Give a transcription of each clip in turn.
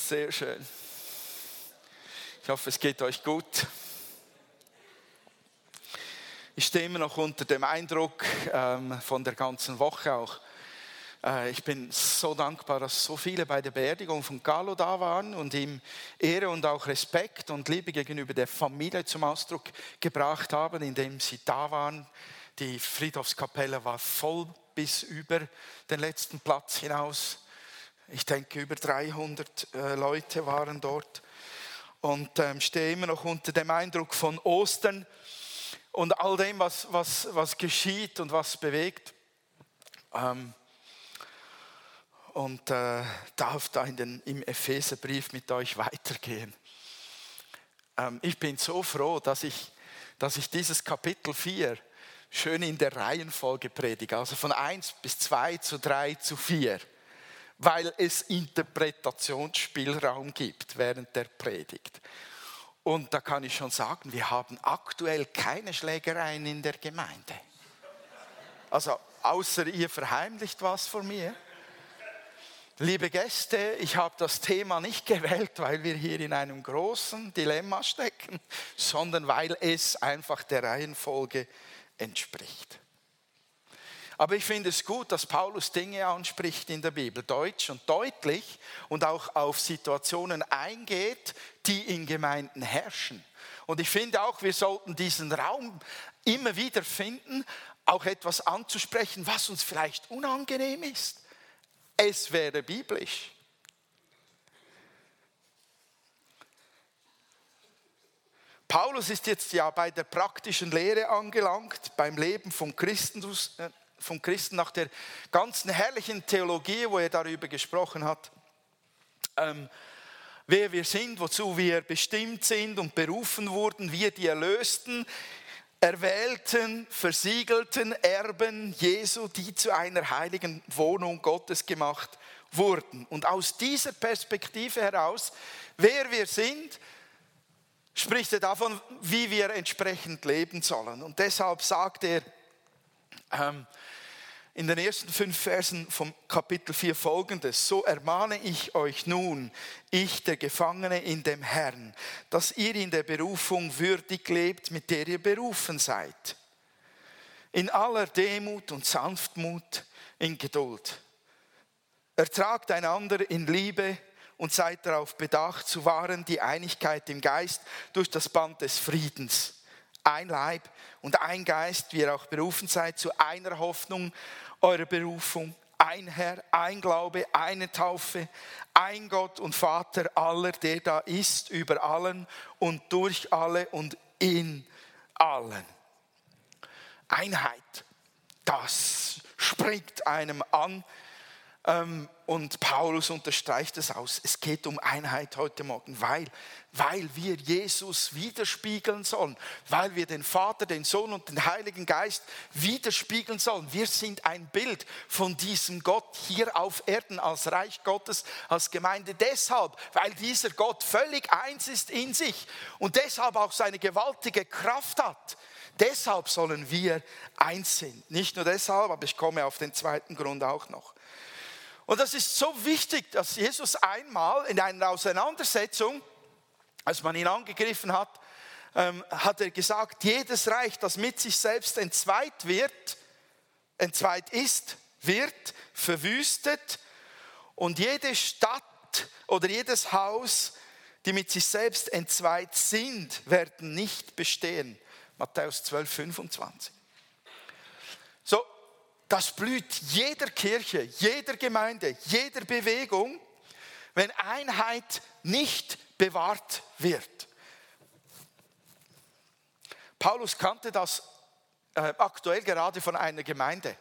Sehr schön. Ich hoffe, es geht euch gut. Ich stehe immer noch unter dem Eindruck von der ganzen Woche auch. Ich bin so dankbar, dass so viele bei der Beerdigung von Carlo da waren und ihm Ehre und auch Respekt und Liebe gegenüber der Familie zum Ausdruck gebracht haben, indem sie da waren. Die Friedhofskapelle war voll bis über den letzten Platz hinaus. Ich denke, über 300 Leute waren dort und stehe immer noch unter dem Eindruck von Ostern und all dem, was geschieht und was bewegt. Und darf da im Epheserbrief mit euch weitergehen. Ich bin so froh, dass ich dieses Kapitel 4 schön in der Reihenfolge predige, also von 1 bis 2 zu 3 zu 4. Weil es Interpretationsspielraum gibt während der Predigt. Und da kann ich schon sagen, wir haben aktuell keine Schlägereien in der Gemeinde. Also außer ihr verheimlicht was vor mir. Liebe Gäste, ich habe das Thema nicht gewählt, weil wir hier in einem großen Dilemma stecken, sondern weil es einfach der Reihenfolge entspricht. Aber ich finde es gut, dass Paulus Dinge anspricht in der Bibel, deutsch und deutlich und auch auf Situationen eingeht, die in Gemeinden herrschen. Und ich finde auch, wir sollten diesen Raum immer wieder finden, auch etwas anzusprechen, was uns vielleicht unangenehm ist. Es wäre biblisch. Paulus ist jetzt ja bei der praktischen Lehre angelangt, beim Leben vom Christen nach der ganzen herrlichen Theologie, wo er darüber gesprochen hat, wer wir sind, wozu wir bestimmt sind und berufen wurden, wir die Erlösten, erwählten, versiegelten Erben Jesu, die zu einer heiligen Wohnung Gottes gemacht wurden. Und aus dieser Perspektive heraus, wer wir sind, spricht er davon, wie wir entsprechend leben sollen. Und deshalb sagt er in den ersten 5 Versen vom Kapitel 4 Folgendes: So ermahne ich euch nun, ich, der Gefangene in dem Herrn, dass ihr in der Berufung würdig lebt, mit der ihr berufen seid. In aller Demut und Sanftmut, in Geduld. Ertragt einander in Liebe und seid darauf bedacht, zu wahren die Einigkeit im Geist durch das Band des Friedens. Ein Leib und ein Geist, wie ihr auch berufen seid, zu einer Hoffnung eurer Berufung. Ein Herr, ein Glaube, eine Taufe, ein Gott und Vater aller, der da ist, über allen und durch alle und in allen. Einheit, das springt einem an. Und Paulus unterstreicht es aus. Es geht um Einheit heute Morgen, weil wir Jesus widerspiegeln sollen, weil wir den Vater, den Sohn und den Heiligen Geist widerspiegeln sollen. Wir sind ein Bild von diesem Gott hier auf Erden als Reich Gottes, als Gemeinde. Deshalb, weil dieser Gott völlig eins ist in sich und deshalb auch seine gewaltige Kraft hat. Deshalb sollen wir eins sein. Nicht nur deshalb, aber ich komme auf den zweiten Grund auch noch. Und das ist so wichtig, dass Jesus einmal in einer Auseinandersetzung, als man ihn angegriffen hat, hat er gesagt, jedes Reich, das mit sich selbst entzweit ist, wird verwüstet und jede Stadt oder jedes Haus, die mit sich selbst entzweit sind, werden nicht bestehen. Matthäus 12, 25. So. Das blüht jeder Kirche, jeder Gemeinde, jeder Bewegung, wenn Einheit nicht bewahrt wird. Paulus kannte das aktuell gerade von einer Gemeinde,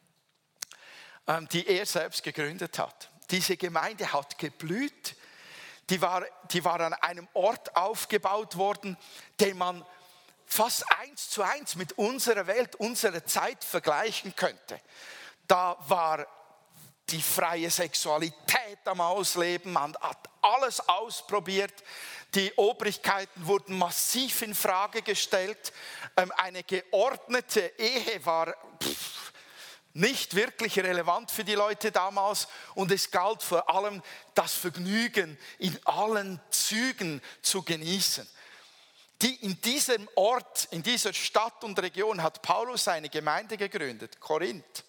die er selbst gegründet hat. Diese Gemeinde hat geblüht, die war an einem Ort aufgebaut worden, den man fast 1:1 mit unserer Welt, unserer Zeit vergleichen könnte. Da war die freie Sexualität am Ausleben, man hat alles ausprobiert, die Obrigkeiten wurden massiv in Frage gestellt, eine geordnete Ehe war nicht wirklich relevant für die Leute damals und es galt vor allem, das Vergnügen in allen Zügen zu genießen. In diesem Ort, in dieser Stadt und Region hat Paulus eine Gemeinde gegründet, Korinth.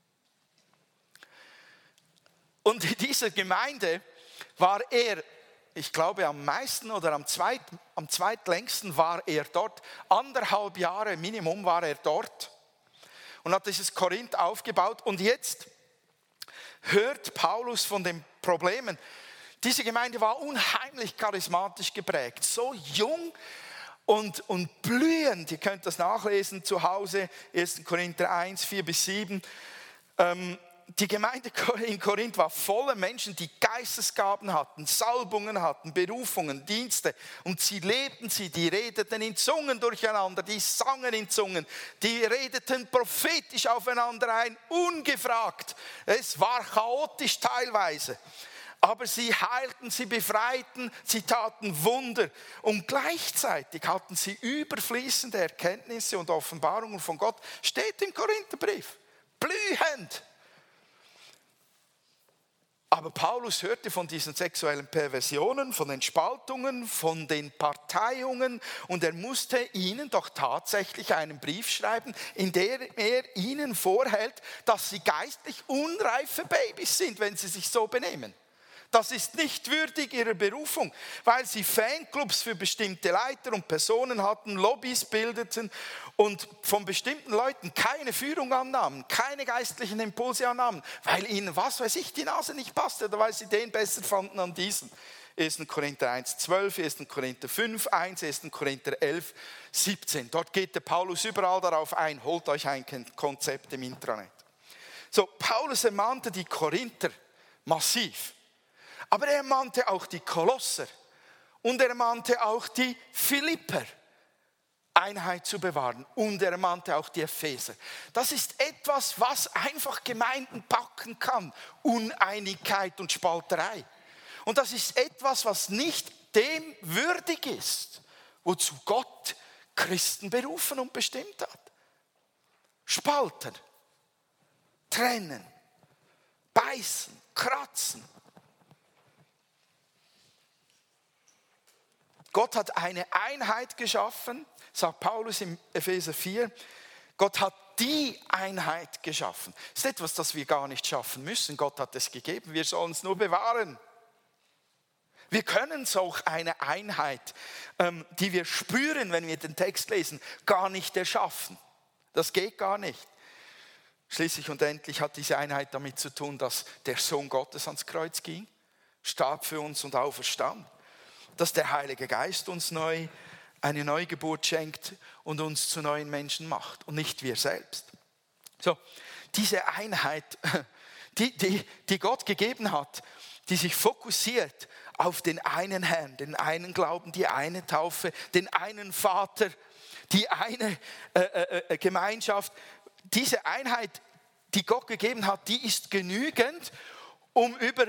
Und in dieser Gemeinde war er, ich glaube am meisten oder am zweitlängsten war er dort. 1,5 Jahre Minimum war er dort und hat dieses Korinth aufgebaut. Und jetzt hört Paulus von den Problemen. Diese Gemeinde war unheimlich charismatisch geprägt, so jung und blühend. Ihr könnt das nachlesen zu Hause, 1. Korinther 1, 4-7. Die Gemeinde in Korinth war voller Menschen, die Geistesgaben hatten, Salbungen hatten, Berufungen, Dienste. Und sie lebten sie, die redeten in Zungen durcheinander, die sangen in Zungen, die redeten prophetisch aufeinander ein, ungefragt. Es war chaotisch teilweise. Aber sie heilten, sie befreiten, sie taten Wunder. Und gleichzeitig hatten sie überfließende Erkenntnisse und Offenbarungen von Gott. Steht im Korintherbrief. Blühend. Aber Paulus hörte von diesen sexuellen Perversionen, von den Spaltungen, von den Parteiungen und er musste ihnen doch tatsächlich einen Brief schreiben, in dem er ihnen vorhält, dass sie geistlich unreife Babys sind, wenn sie sich so benehmen. Das ist nicht würdig ihrer Berufung, weil sie Fanclubs für bestimmte Leiter und Personen hatten, Lobbys bildeten und von bestimmten Leuten keine Führung annahmen, keine geistlichen Impulse annahmen, weil ihnen, was weiß ich, die Nase nicht passte oder weil sie den besser fanden an diesen. 1. Korinther 1, 12, 1. Korinther 5, 1, 1. Korinther 11, 17. Dort geht der Paulus überall darauf ein, holt euch ein Konzept im Intranet. So, Paulus ermahnte die Korinther massiv. Aber er ermahnte auch die Kolosser und er ermahnte auch die Philipper, Einheit zu bewahren. Und er ermahnte auch die Epheser. Das ist etwas, was einfach Gemeinden packen kann. Uneinigkeit und Spalterei. Und das ist etwas, was nicht dem würdig ist, wozu Gott Christen berufen und bestimmt hat. Spalten, trennen, beißen, kratzen. Gott hat eine Einheit geschaffen, sagt Paulus im Epheser 4. Gott hat die Einheit geschaffen. Das ist etwas, das wir gar nicht schaffen müssen. Gott hat es gegeben, wir sollen es nur bewahren. Wir können solch eine Einheit, die wir spüren, wenn wir den Text lesen, gar nicht erschaffen. Das geht gar nicht. Schließlich und endlich hat diese Einheit damit zu tun, dass der Sohn Gottes ans Kreuz ging, starb für uns und auferstand. Dass der Heilige Geist uns eine Neugeburt schenkt und uns zu neuen Menschen macht und nicht wir selbst. So, diese Einheit, die Gott gegeben hat, die sich fokussiert auf den einen Herrn, den einen Glauben, die eine Taufe, den einen Vater, die eine Gemeinschaft. Diese Einheit, die Gott gegeben hat, die ist genügend, um über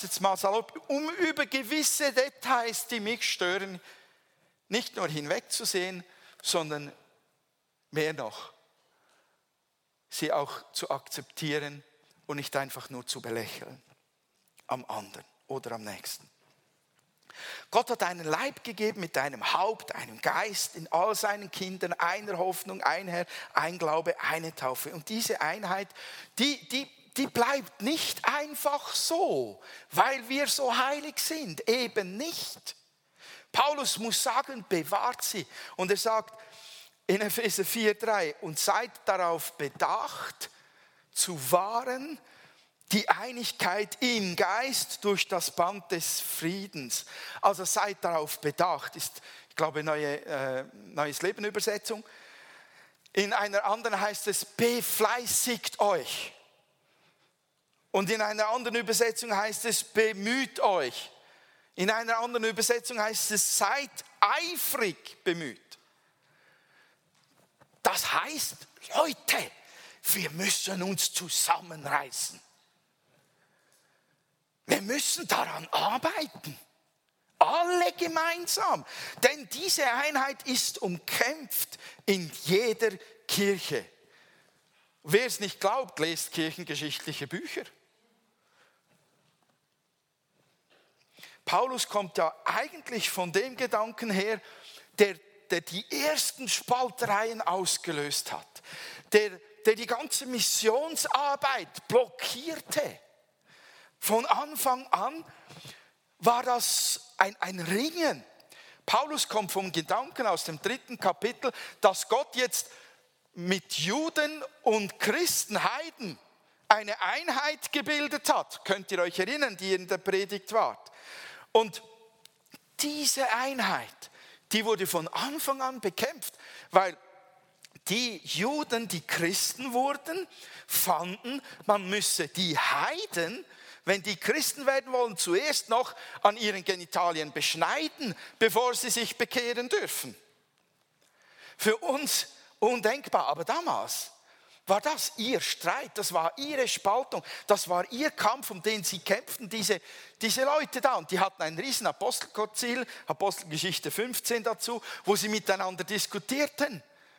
gewisse Details, die mich stören, nicht nur hinwegzusehen, sondern mehr noch, sie auch zu akzeptieren und nicht einfach nur zu belächeln am anderen oder am Nächsten. Gott hat einen Leib gegeben mit einem Haupt, einem Geist in all seinen Kindern, einer Hoffnung, ein Herr, ein Glaube, eine Taufe. Und diese Einheit, die bleibt nicht einfach so, weil wir so heilig sind. Eben nicht. Paulus muss sagen, bewahrt sie. Und er sagt in Epheser 4,3, und seid darauf bedacht, zu wahren, die Einigkeit im Geist durch das Band des Friedens. Also seid darauf bedacht, ist, ich glaube, Neues Leben Übersetzung. In einer anderen heißt es, befleißigt euch. Und in einer anderen Übersetzung heißt es, bemüht euch. In einer anderen Übersetzung heißt es, seid eifrig bemüht. Das heißt, Leute, wir müssen uns zusammenreißen. Wir müssen daran arbeiten. Alle gemeinsam. Denn diese Einheit ist umkämpft in jeder Kirche. Wer es nicht glaubt, lest kirchengeschichtliche Bücher. Paulus kommt ja eigentlich von dem Gedanken her, der die ersten Spaltereien ausgelöst hat, der die ganze Missionsarbeit blockierte. Von Anfang an war das ein Ringen. Paulus kommt vom Gedanken aus dem 3. Kapitel, dass Gott jetzt mit Juden und Christen, Heiden, eine Einheit gebildet hat. Könnt ihr euch erinnern, die in der Predigt wart? Und diese Einheit, die wurde von Anfang an bekämpft, weil die Juden, die Christen wurden, fanden, man müsse die Heiden, wenn die Christen werden wollen, zuerst noch an ihren Genitalien beschneiden, bevor sie sich bekehren dürfen. Für uns undenkbar, aber damals war das ihr Streit, das war ihre Spaltung, das war ihr Kampf, um den sie kämpften, diese Leute da. Und die hatten ein riesen Apostelkonzil, Apostelgeschichte 15 dazu, wo sie miteinander diskutierten.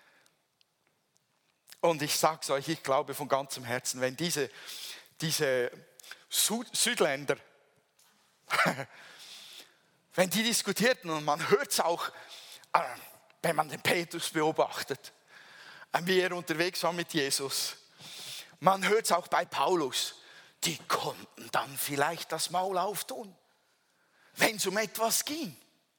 Und ich sage es euch, ich glaube von ganzem Herzen, wenn diese Südländer, wenn die diskutierten, und man hört es auch, wenn man den Petrus beobachtet, wie er unterwegs war mit Jesus. Man hört es auch bei Paulus. Die konnten dann vielleicht das Maul auftun, wenn es um etwas ging.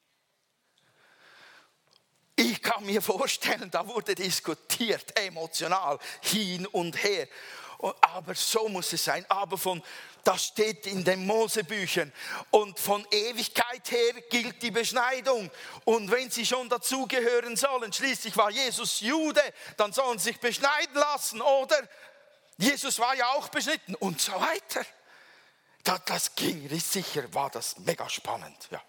Ich kann mir vorstellen, da wurde diskutiert, emotional, hin und her. Aber so muss es sein. Aber das steht in den Mosebüchern. Und von Ewigkeit her gilt die Beschneidung. Und wenn sie schon dazugehören sollen, schließlich war Jesus Jude, dann sollen sie sich beschneiden lassen, oder? Jesus war ja auch beschnitten und so weiter. Das ging, sicher war das mega spannend. Ja.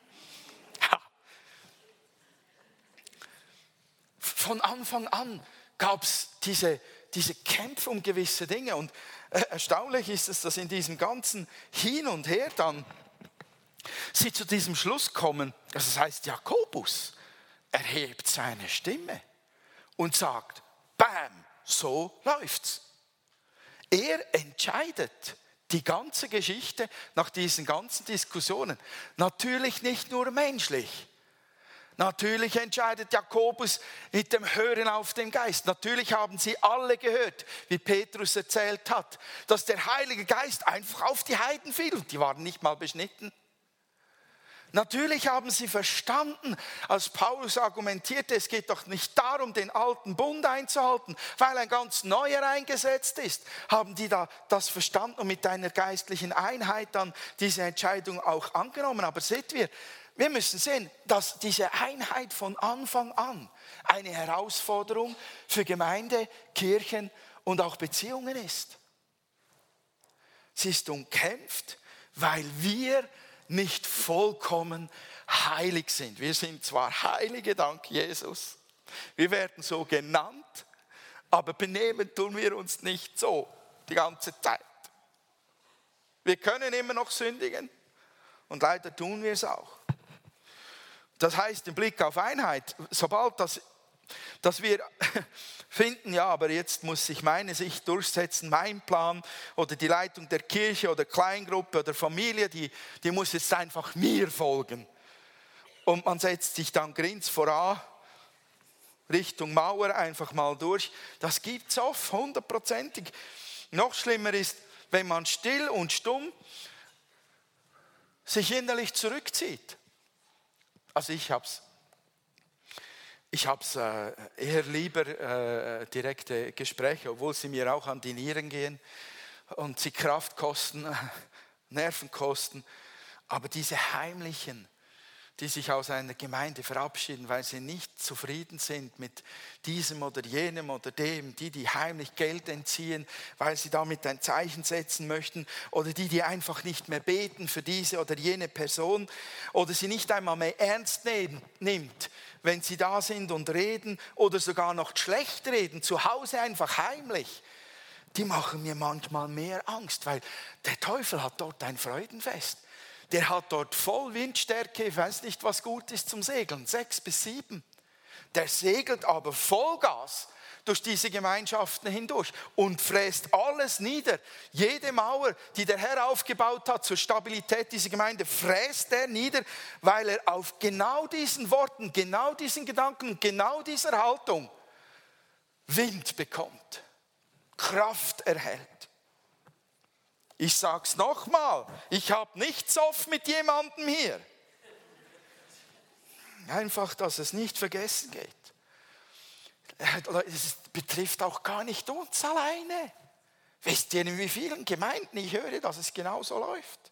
Von Anfang an gab es diese Kämpfe um gewisse Dinge. Und erstaunlich ist es, dass in diesem ganzen Hin und Her dann sie zu diesem Schluss kommen. Das heißt, Jakobus erhebt seine Stimme und sagt, bam, so läuft's. Er entscheidet die ganze Geschichte nach diesen ganzen Diskussionen. Natürlich nicht nur menschlich. Natürlich entscheidet Jakobus mit dem Hören auf den Geist. Natürlich haben sie alle gehört, wie Petrus erzählt hat, dass der Heilige Geist einfach auf die Heiden fiel. Und die waren nicht mal beschnitten. Natürlich haben sie verstanden, als Paulus argumentierte, es geht doch nicht darum, den alten Bund einzuhalten, weil ein ganz neuer eingesetzt ist. Haben die das verstanden und mit einer geistlichen Einheit dann diese Entscheidung auch angenommen. Aber seht wir müssen sehen, dass diese Einheit von Anfang an eine Herausforderung für Gemeinde, Kirchen und auch Beziehungen ist. Sie ist umkämpft, weil wir nicht vollkommen heilig sind. Wir sind zwar Heilige dank Jesus, wir werden so genannt, aber benehmen tun wir uns nicht so die ganze Zeit. Wir können immer noch sündigen und leider tun wir es auch. Das heißt, im Blick auf Einheit, sobald dass wir finden, ja, aber jetzt muss sich meine Sicht durchsetzen, mein Plan oder die Leitung der Kirche oder Kleingruppe oder Familie, die muss jetzt einfach mir folgen. Und man setzt sich dann grins voran, Richtung Mauer einfach mal durch. Das gibt es oft, 100%. Noch schlimmer ist, wenn man still und stumm sich innerlich zurückzieht. Also ich hab's eher lieber direkte Gespräche, obwohl sie mir auch an die Nieren gehen und sie Kraft kosten, Nerven kosten. Aber diese heimlichen, die sich aus einer Gemeinde verabschieden, weil sie nicht zufrieden sind mit diesem oder jenem oder dem, die heimlich Geld entziehen, weil sie damit ein Zeichen setzen möchten, oder die einfach nicht mehr beten für diese oder jene Person oder sie nicht einmal mehr ernst nimmt, wenn sie da sind und reden oder sogar noch schlecht reden, zu Hause einfach heimlich. Die machen mir manchmal mehr Angst, weil der Teufel hat dort ein Freudenfest. Der hat dort voll Windstärke, ich weiß nicht, was gut ist zum Segeln, 6 bis 7. Der segelt aber Vollgas durch diese Gemeinschaften hindurch und fräst alles nieder. Jede Mauer, die der Herr aufgebaut hat zur Stabilität dieser Gemeinde, fräst er nieder, weil er auf genau diesen Worten, genau diesen Gedanken, genau dieser Haltung Wind bekommt, Kraft erhält. Ich sage es nochmal, ich habe nichts oft mit jemandem hier. Einfach, dass es nicht vergessen geht. Es betrifft auch gar nicht uns alleine. Wisst ihr, in wie vielen Gemeinden ich höre, dass es genauso läuft?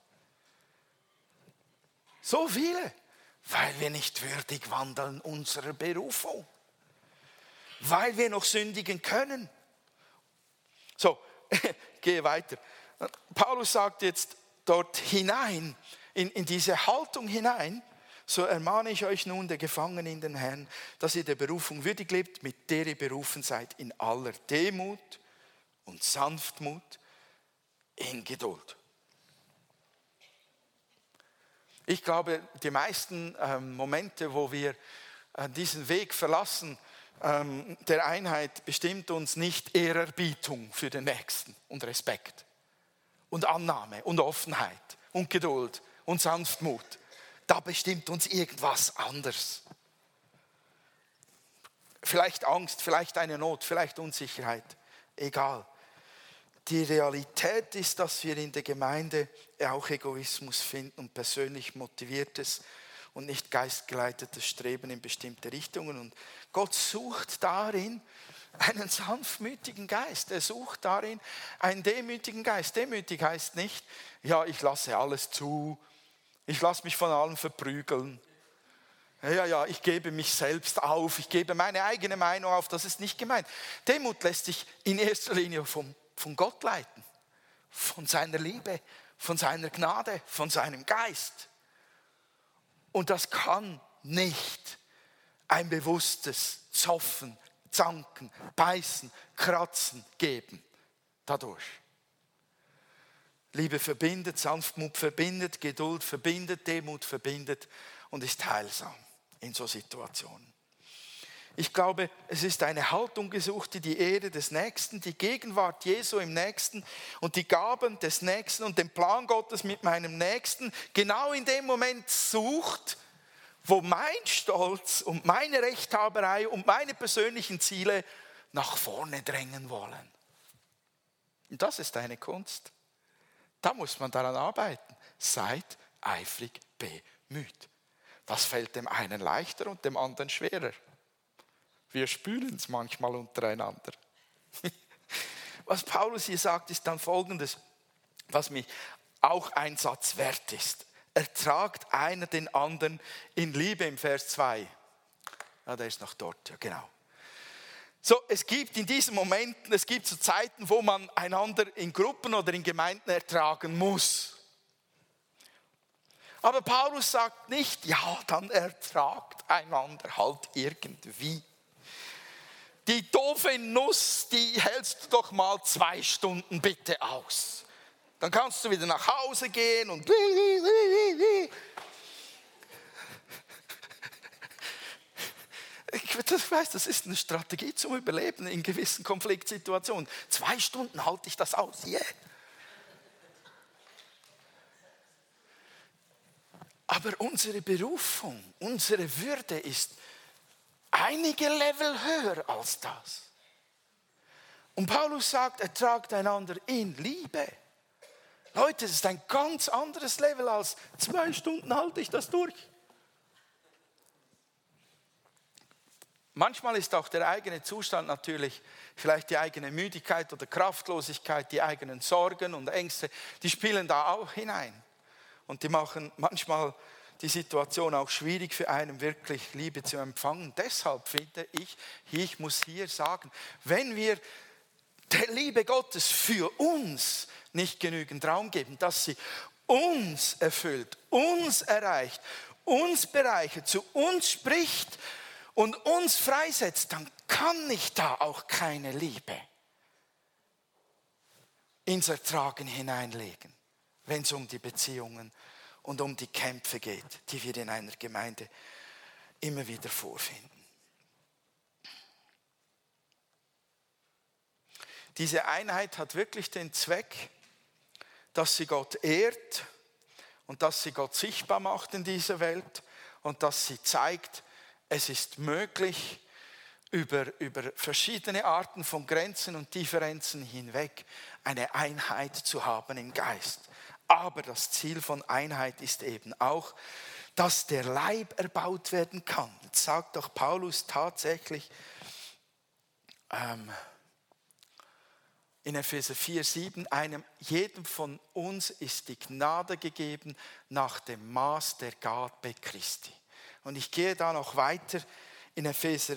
So viele, weil wir nicht würdig wandeln unserer Berufung. Weil wir noch sündigen können. So, gehe weiter. Paulus sagt jetzt dort hinein, in diese Haltung hinein, so ermahne ich euch nun, der Gefangenen in den Herrn, dass ihr der Berufung würdig lebt, mit der ihr berufen seid, in aller Demut und Sanftmut, in Geduld. Ich glaube, die meisten Momente, wo wir diesen Weg verlassen, der Einheit, bestimmt uns nicht Ehrerbietung für den Nächsten und Respekt und Annahme und Offenheit und Geduld und Sanftmut. Da bestimmt uns irgendwas anderes. Vielleicht Angst, vielleicht eine Not, vielleicht Unsicherheit. Egal. Die Realität ist, dass wir in der Gemeinde auch Egoismus finden und persönlich motiviertes und nicht geistgeleitetes Streben in bestimmte Richtungen. Und Gott sucht darin einen sanftmütigen Geist. Er sucht darin einen demütigen Geist. Demütig heißt nicht, ja, ich lasse alles zu, ich lasse mich von allem verprügeln. Ja, ich gebe mich selbst auf, ich gebe meine eigene Meinung auf, das ist nicht gemeint. Demut lässt sich in erster Linie von Gott leiten, von seiner Liebe, von seiner Gnade, von seinem Geist. Und das kann nicht ein bewusstes Zoffen, Zanken, Beißen, Kratzen geben dadurch. Liebe verbindet, Sanftmut verbindet, Geduld verbindet, Demut verbindet und ist heilsam in so Situationen. Ich glaube, es ist eine Haltung gesucht, die Ehre des Nächsten, die Gegenwart Jesu im Nächsten und die Gaben des Nächsten und den Plan Gottes mit meinem Nächsten genau in dem Moment sucht, wo mein Stolz und meine Rechthaberei und meine persönlichen Ziele nach vorne drängen wollen. Und das ist eine Kunst. Da muss man daran arbeiten. Seid eifrig bemüht. Das fällt dem einen leichter und dem anderen schwerer. Wir spüren es manchmal untereinander. Was Paulus hier sagt, ist dann Folgendes, was mir auch ein Satz wert ist. Ertragt einer den anderen in Liebe im Vers 2. Ja, der ist noch dort, ja genau. So, es gibt in diesen Momenten, es gibt so Zeiten, wo man einander in Gruppen oder in Gemeinden ertragen muss. Aber Paulus sagt nicht, ja, dann ertragt einander halt irgendwie. Die doofe Nuss, die hältst du doch mal 2 Stunden bitte aus. Dann kannst du wieder nach Hause gehen und ich weiß, das ist eine Strategie zum Überleben in gewissen Konfliktsituationen. 2 Stunden halte ich das aus. Yeah. Aber unsere Berufung, unsere Würde ist einige Level höher als das. Und Paulus sagt, ertragt einander in Liebe. Leute, das ist ein ganz anderes Level als 2 Stunden halte ich das durch. Manchmal ist auch der eigene Zustand natürlich, vielleicht die eigene Müdigkeit oder Kraftlosigkeit, die eigenen Sorgen und Ängste, die spielen da auch hinein. Und die machen manchmal die Situation auch schwierig für einen, wirklich Liebe zu empfangen. Deshalb finde ich muss hier sagen, wenn wir der Liebe Gottes für uns nicht genügend Raum geben, dass sie uns erfüllt, uns erreicht, uns bereichert, zu uns spricht und uns freisetzt, dann kann ich da auch keine Liebe ins Ertragen hineinlegen, wenn es um die Beziehungen und um die Kämpfe geht, die wir in einer Gemeinde immer wieder vorfinden. Diese Einheit hat wirklich den Zweck, dass sie Gott ehrt und dass sie Gott sichtbar macht in dieser Welt und dass sie zeigt, es ist möglich, über verschiedene Arten von Grenzen und Differenzen hinweg eine Einheit zu haben im Geist. Aber das Ziel von Einheit ist eben auch, dass der Leib erbaut werden kann. Jetzt sagt doch Paulus tatsächlich in Epheser 4,7, jedem von uns ist die Gnade gegeben nach dem Maß der Gabe Christi. Und ich gehe da noch weiter in Epheser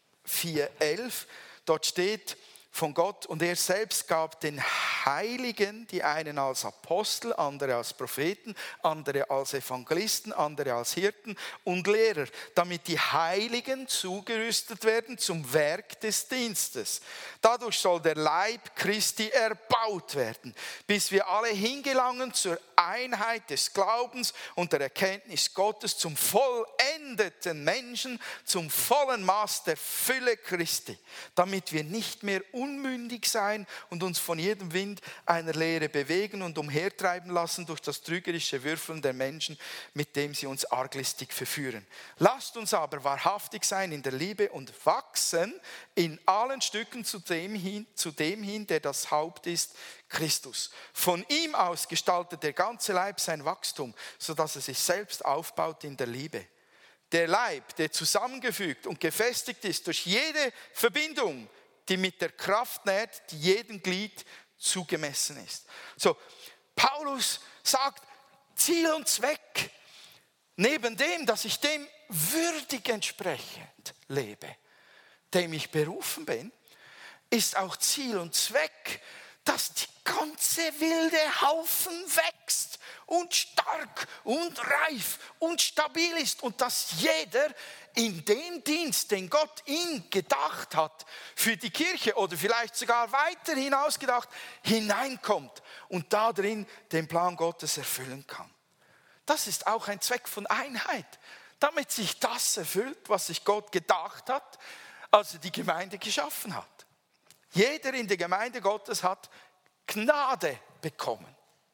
4,11. Dort steht von Gott: Und er selbst gab den Heiligen, die einen als Apostel, andere als Propheten, andere als Evangelisten, andere als Hirten und Lehrer, damit die Heiligen zugerüstet werden zum Werk des Dienstes. Dadurch soll der Leib Christi erbaut werden, bis wir alle hingelangen zur Einheit des Glaubens und der Erkenntnis Gottes, zum vollendeten Menschen, zum vollen Maß der Fülle Christi, damit wir nicht mehr unmündig sein und uns von jedem Wind einer Lehre bewegen und umhertreiben lassen durch das trügerische Würfeln der Menschen, mit dem sie uns arglistig verführen. Lasst uns aber wahrhaftig sein in der Liebe und wachsen in allen Stücken zu dem hin, der das Haupt ist, Christus. Von ihm aus gestaltet der ganze Leib sein Wachstum, sodass er sich selbst aufbaut in der Liebe. Der Leib, der zusammengefügt und gefestigt ist durch jede Verbindung, die mit der Kraft nährt, die jedem Glied zugemessen ist. So, Paulus sagt, Ziel und Zweck, neben dem, dass ich dem würdig entsprechend lebe, dem ich berufen bin, ist auch Ziel und Zweck, dass die ganze wilde Haufen wächst und stark und reif und stabil ist und dass jeder in den Dienst, den Gott ihm gedacht hat, für die Kirche oder vielleicht sogar weiter hinaus gedacht, hineinkommt und darin den Plan Gottes erfüllen kann. Das ist auch ein Zweck von Einheit, damit sich das erfüllt, was sich Gott gedacht hat, als er die Gemeinde geschaffen hat. Jeder in der Gemeinde Gottes hat Gnade bekommen.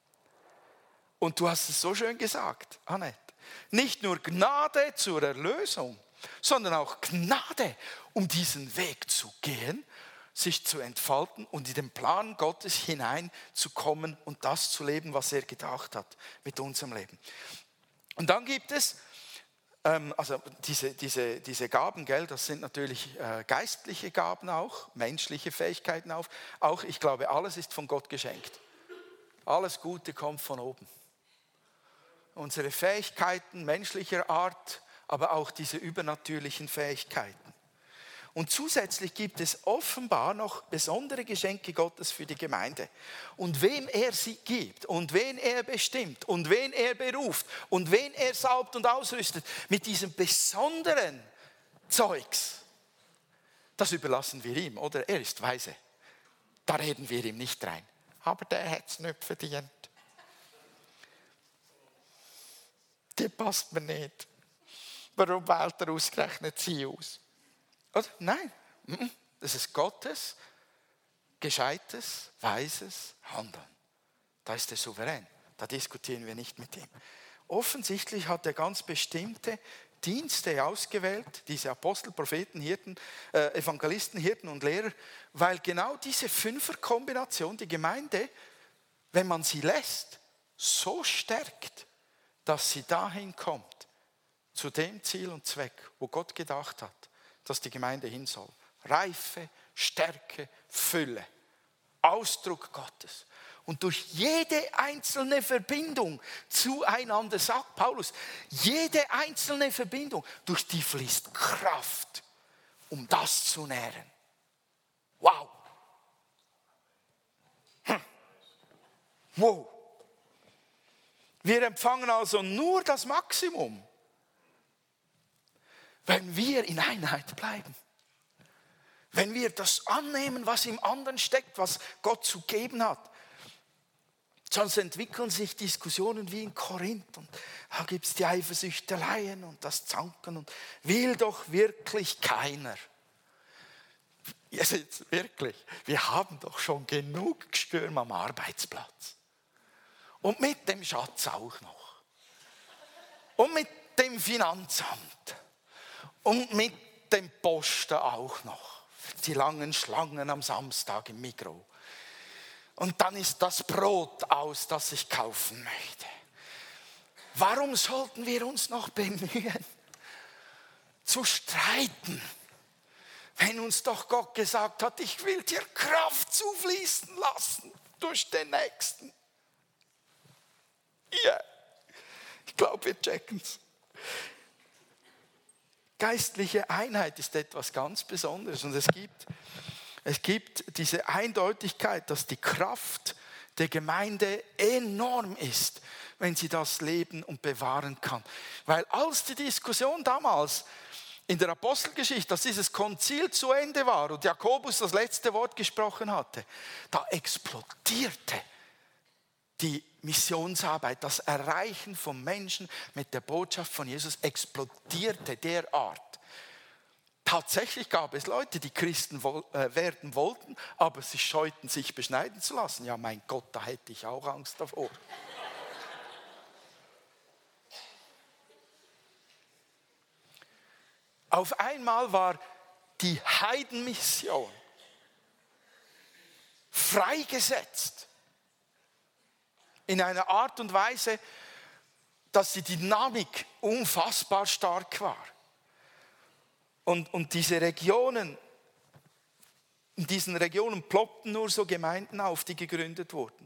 Und du hast es so schön gesagt, Annette. Nicht nur Gnade zur Erlösung, sondern auch Gnade, um diesen Weg zu gehen, sich zu entfalten und in den Plan Gottes hineinzukommen und das zu leben, was er gedacht hat mit unserem Leben. Und dann gibt es also diese Gaben, gell, das sind natürlich geistliche Gaben auch, menschliche Fähigkeiten auch. Ich glaube, alles ist von Gott geschenkt. Alles Gute kommt von oben. Unsere Fähigkeiten menschlicher Art, aber auch diese übernatürlichen Fähigkeiten. Und zusätzlich gibt es offenbar noch besondere Geschenke Gottes für die Gemeinde. Und wem er sie gibt und wen er bestimmt und wen er beruft und wen er salbt und ausrüstet mit diesem besonderen Zeugs, das überlassen wir ihm, oder? Er ist weise. Da reden wir ihm nicht rein. Aber der hat es nicht verdient. Die passt mir nicht. Warum wählt er ausgerechnet sie aus? Oder? Nein, das ist Gottes gescheites, weises Handeln. Da ist er souverän. Da diskutieren wir nicht mit ihm. Offensichtlich hat er ganz bestimmte Dienste ausgewählt, diese Apostel, Propheten, Hirten, Evangelisten, Hirten und Lehrer, weil genau diese Fünferkombination die Gemeinde, wenn man sie lässt, so stärkt, dass sie dahin kommt, zu dem Ziel und Zweck, wo Gott gedacht hat, dass die Gemeinde hin soll. Reife, Stärke, Fülle. Ausdruck Gottes. Und durch jede einzelne Verbindung zueinander, sagt Paulus, jede einzelne Verbindung, durch die fließt Kraft, um das zu nähren. Wow. Wow. Wir empfangen also nur das Maximum, wenn wir in Einheit bleiben. Wenn wir das annehmen, was im anderen steckt, was Gott zu geben hat. Sonst entwickeln sich Diskussionen wie in Korinth. Und da gibt es die Eifersüchteleien und das Zanken. Und will doch wirklich keiner. Jetzt wirklich, wir haben doch schon genug Gestürme am Arbeitsplatz. Und mit dem Schatz auch noch. Und mit dem Finanzamt. Und mit dem Posten auch noch. Die langen Schlangen am Samstag im Migros. Und dann ist das Brot aus, das ich kaufen möchte. Warum sollten wir uns noch bemühen, zu streiten, wenn uns doch Gott gesagt hat, ich will dir Kraft zufließen lassen durch den Nächsten? Ja, ich glaube, wir checken es. Geistliche Einheit ist etwas ganz Besonderes und es gibt diese Eindeutigkeit, dass die Kraft der Gemeinde enorm ist, wenn sie das leben und bewahren kann. Weil als die Diskussion damals in der Apostelgeschichte, dass dieses Konzil zu Ende war und Jakobus das letzte Wort gesprochen hatte, da explodierte die Missionsarbeit, das Erreichen von Menschen mit der Botschaft von Jesus explodierte derart. Tatsächlich gab es Leute, die Christen werden wollten, aber sie scheuten sich beschneiden zu lassen. Ja, mein Gott, da hätte ich auch Angst davor. Auf einmal war die Heidenmission freigesetzt in einer Art und Weise, dass die Dynamik unfassbar stark war. Und diese Regionen, in diesen Regionen ploppten nur so Gemeinden auf, die gegründet wurden.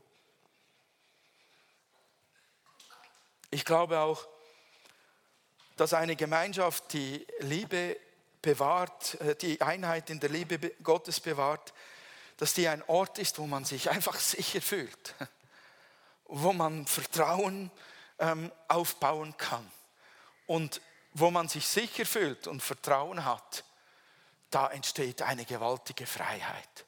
Ich glaube auch, dass eine Gemeinschaft die Liebe bewahrt, die Einheit in der Liebe Gottes bewahrt, dass die ein Ort ist, wo man sich einfach sicher fühlt, wo man Vertrauen aufbauen kann und wo man sich sicher fühlt und Vertrauen hat, da entsteht eine gewaltige Freiheit.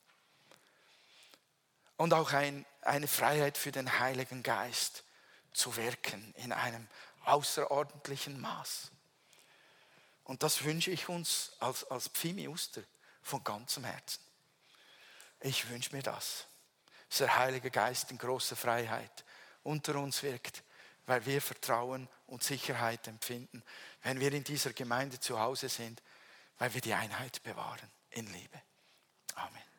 Und auch eine Freiheit für den Heiligen Geist zu wirken in einem außerordentlichen Maß. Und das wünsche ich uns als Pfimi Uster von ganzem Herzen. Ich wünsche mir das, dass der Heilige Geist in großer Freiheit unter uns wirkt, weil wir Vertrauen und Sicherheit empfinden, wenn wir in dieser Gemeinde zu Hause sind, weil wir die Einheit bewahren in Liebe. Amen.